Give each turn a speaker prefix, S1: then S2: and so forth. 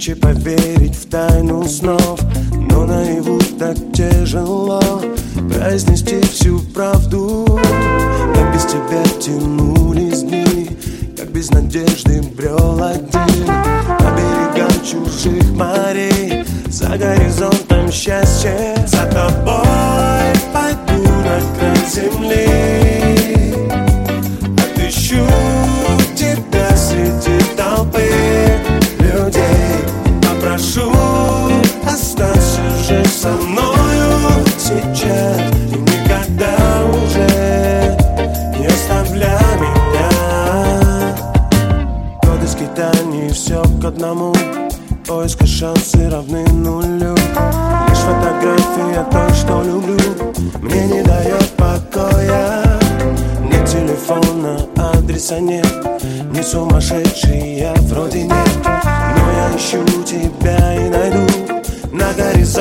S1: Легче поверить в тайну снов, но наяву так тяжело произнести всю правду. Как без тебя тянулись дни, как без надежды брел один по берегам чужих морей, за горизонтом счастья. За тобой пойду на край земли, отыщу тебя среди толпы людей, попрошу, останься же со мною сейчас и никогда уже не оставляй меня. Годы скитаний, все к одному, поиска шансы равны нулю. Лишь фотография той, что люблю, мне не дает покоя. Нет телефона, адреса нет, не сумасшедший я вроде нет, но я ищу тебя и найду на горизонте.